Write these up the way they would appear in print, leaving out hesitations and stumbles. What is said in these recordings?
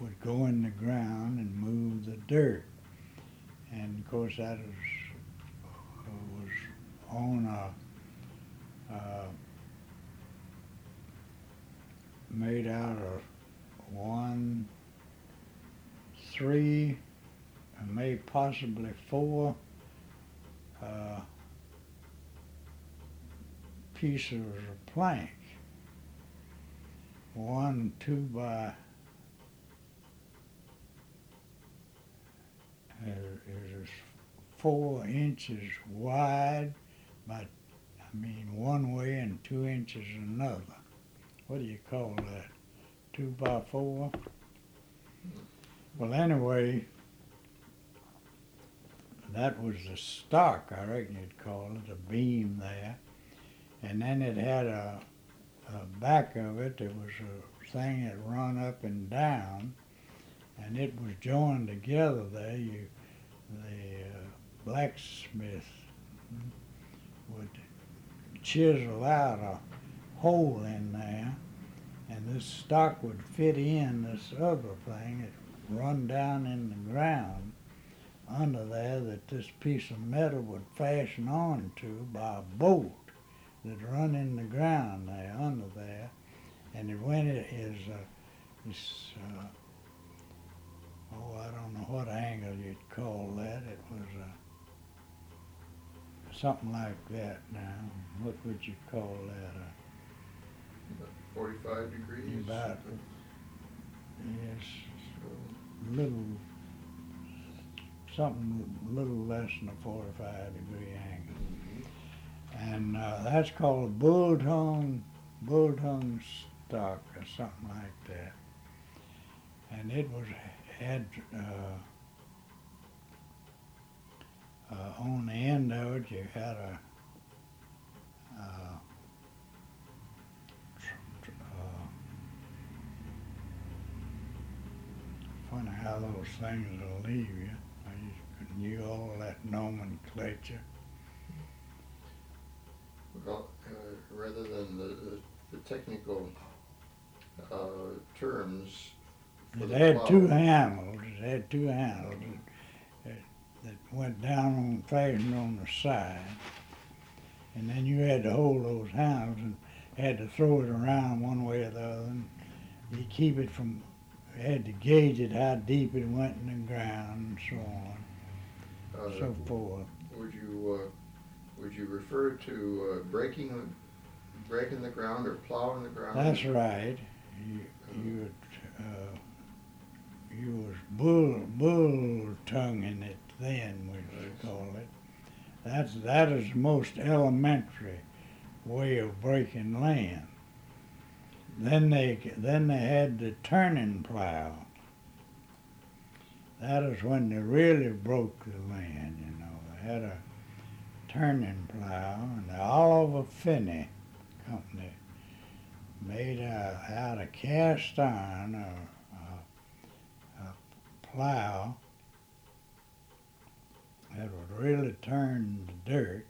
would go in the ground and move the dirt. And of course that was on made out of one, three, and maybe possibly four pieces of plank. One 2 by is 4 inches wide, but one way and 2 inches another. What do you call that? 2 by 4? Well, anyway, that was the stock, I reckon you'd call it, a beam there. And then it had a back of it, there was a thing that run up and down, and it was joined together there. The blacksmith would chisel out a hole in there, and this stock would fit in this other thing that run down in the ground under there, that this piece of metal would fasten on to by a bolt that run in the ground there, under there. And when it is I don't know what angle you'd call that. It was something like that now. What would you call that? About 45 degrees? About, yes, something a little less than a 45-degree angle. And that's called a bull-tongue stock or something like that. And it had on the end of it you had a funny how those things will leave you. I knew all that nomenclature. Well, rather than the technical terms, It had two handles. It had two handles that went down on, fastened on the side, and then you had to hold those handles and had to throw it around one way or the other. And you keep it from, you had to gauge it how deep it went in the ground and so on, so forth. Would you refer to breaking the ground or plowing the ground? That's right. You was bull tonguing it then, we call it. That is the most elementary way of breaking land. Then they had the turning plow. That is when they really broke the land, you know. They had a turning plow, and the Oliver Finney Company made out of cast iron a plow that would really turn the dirt,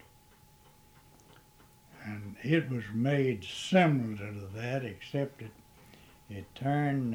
and it was made similar to that, except it turned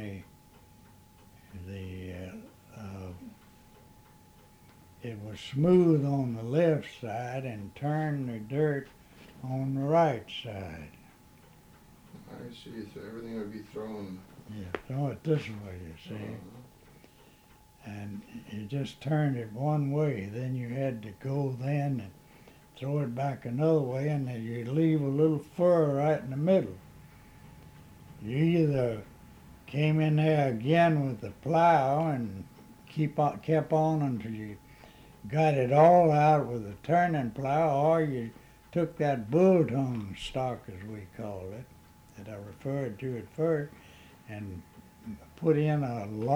it was smooth on the left side and turned the dirt on the right side. I see, so everything would be thrown. Yeah, throw it this way, you see. And you just turned it one way, then you had to go then and throw it back another way, and then you leave a little furrow right in the middle. You either came in there again with the plow and kept on until you got it all out with a turning plow, or you took that bull-tongue stock, as we call it, that I referred to at first, and put in a